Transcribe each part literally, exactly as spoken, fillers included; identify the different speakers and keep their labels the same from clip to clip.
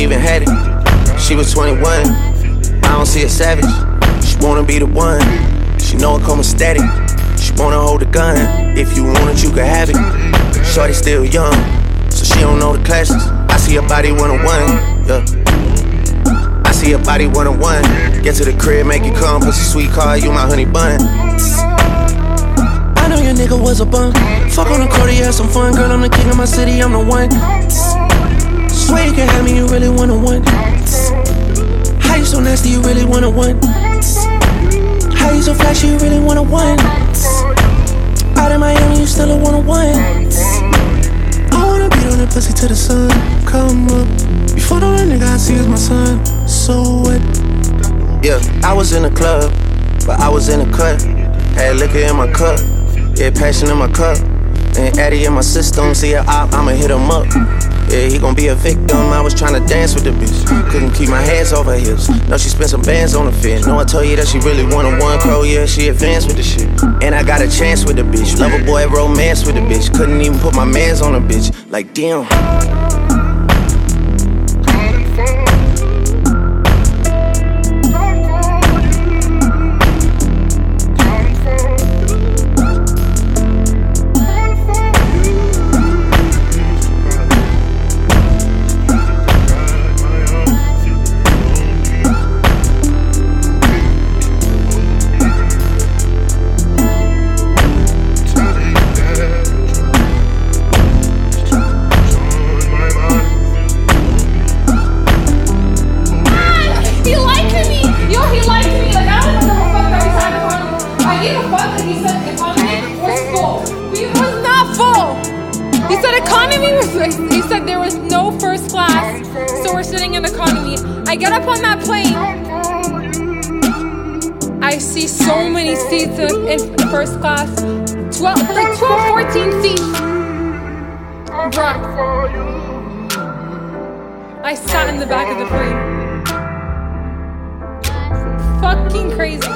Speaker 1: even had it. She was twenty-one, I don't see a savage. She wanna be the one, she know it come with static. She wanna hold the gun, if you want it, you can have it. Shorty still young, so she don't know the classes. I see her body one-on-one, yeah. I see her body one-on-one. Get to the crib, make you come, pussy sweet car, you my honey bun. I know your nigga was a bum. Fuck on the court, yeah, some fun. Girl, I'm the king of my city, I'm the one. Swear you can have me, you really one-on-one. How you so nasty, you really one-on-one. How you so flashy, you really one-on-one. Out in Miami, you still a one-on-one. I wanna beat on that pussy till the sun come up. Before the nigga I see is my son, so what? Yeah, I was in the club, but I was in the cut. Had liquor in my cup, yeah, passion in my cup. And Addy in my system, see a op, I'ma hit him up. Yeah, he gon' be a victim, I was tryna dance with the bitch. Couldn't keep my hands off her hips. No, she spent some bands on the fit. No, I told you that she really one-on-one crow, yeah, she advanced with the shit. And I got a chance with the bitch. Love a boy, romance with the bitch. Couldn't even put my mans on the bitch. Like, damn.
Speaker 2: He said there was no first class, so we're sitting in economy. I get up on that plane. I see so many seats in, in first class. twelve, like twelve, fourteen seats. Drunk. I sat in the back of the plane. Fucking crazy.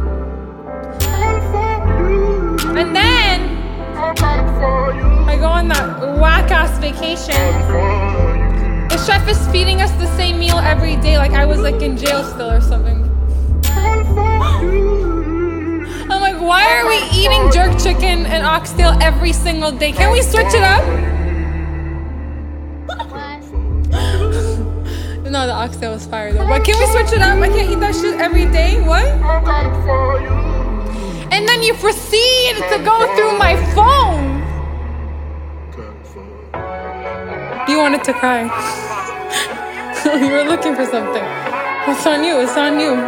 Speaker 2: And then I go on that whack-ass vacation. The chef is feeding us the same meal every day, like I was like in jail still or something. I'm like, why are we eating jerk chicken and oxtail every single day? Can we switch it up? No, the oxtail was fire though. But can we switch it up? I can't eat that shit every day. What? And then you proceed to go through my phone. You wanted to cry. You were looking for something. It's on you. It's on you.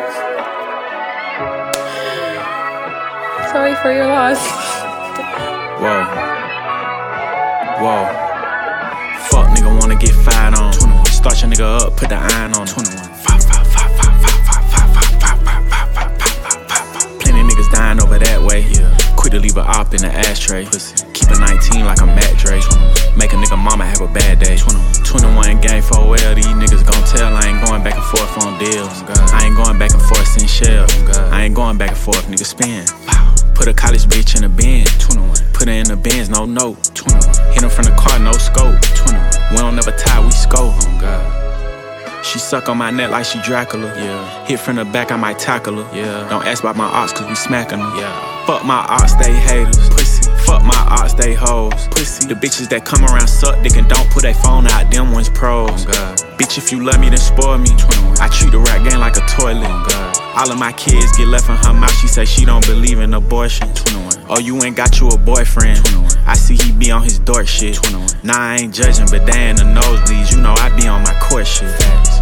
Speaker 2: Sorry for your loss.
Speaker 3: Whoa. Whoa. Fuck nigga wanna get fired on. twenty-one. Start your nigga up, put the iron on. twenty-one. Five, five, five, five, five, five, five, five, five, five, five, five, five. Plenty niggas dying over that way. Yeah. Quick to leave a op in the ashtray. Pussy. Keep a nineteen like a Matt Dre. Make a nigga mama have a bad day. twenty-one game for well, these niggas gon' tell. I ain't going back and forth on deals. I ain't going back and forth in shell. I ain't going back and forth, nigga spin. Put a college bitch in a bin. Put her in the bins, no note. Hit him from the car, no scope. We don't never tie, we scope. She suck on my neck like she Dracula. Yeah. Hit from the back, I might tackle her. Yeah. Don't ask about my ops, cause we smacking them. Yeah. Fuck my ops, they haters. Pussy. Fuck my ops, they hoes. Pussy. The bitches that come around suck dick and don't put their phone out, them ones pros. Oh God. Bitch, if you love me, then spoil me. twenty-one. I treat the rap game like a toilet. Oh God. All of my kids get left in her mouth, she say she don't believe in abortion. twenty-one. Oh, you ain't got you a boyfriend. twenty-one. I see he be on his dork shit. twenty-one. Nah, I ain't judging, but they in the nosebleeds. You know I be on my court shit. Facts.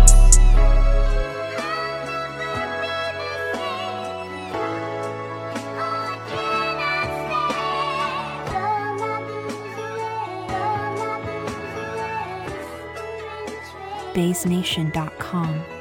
Speaker 4: Bass Nation dot com